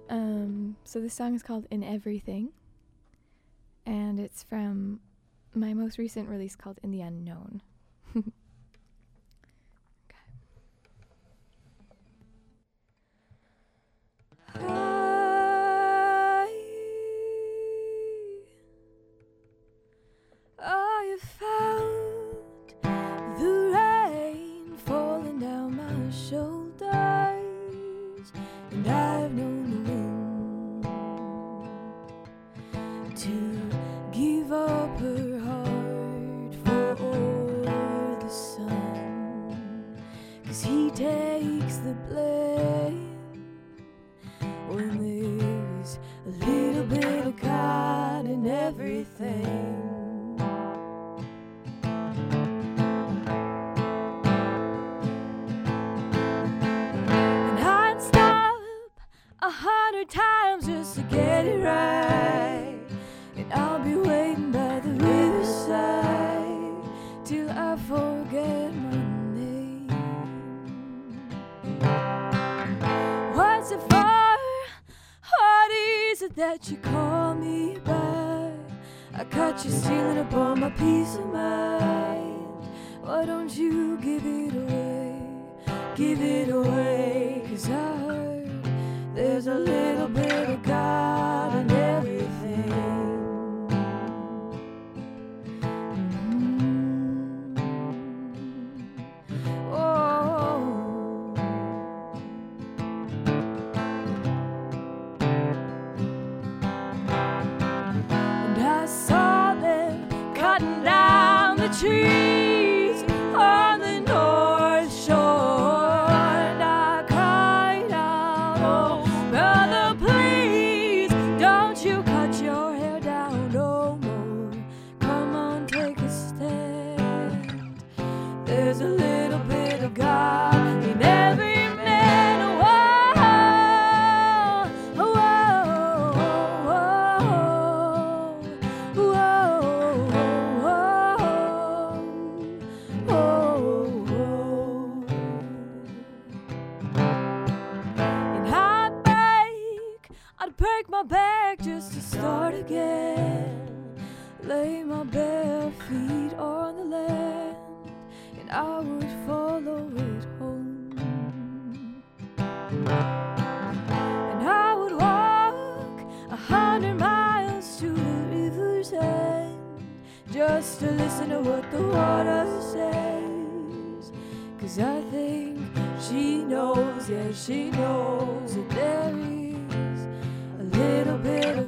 So this song is called In Everything, and it's from my most recent release called In the Unknown. I found the rain falling down my shoulders, and I've known the wind to give up her heart for the sun, 'cause he takes the blame when there's a little bit of God in everything. And I'd stop 100 times just to get it right, and I'll be waiting by the riverside till I forget my name. What's it for? What is it that you call me by? I caught you stealing up all my peace of mind. Why don't you give it away? Give it away, 'cause I heard there's a little bit of God in everything. Trees on the North Shore, and I cried out, oh brother, please don't you cut your hair down no more. Come on, take a stand. There's a little bit of God in every man. Whoa, whoa, break my back just to start again. Lay my bare feet on the land, and I would follow it home. And I would walk 100 miles to the river's end just to listen to what the water says. 'Cause I think she knows, yeah, she knows that there is a little bit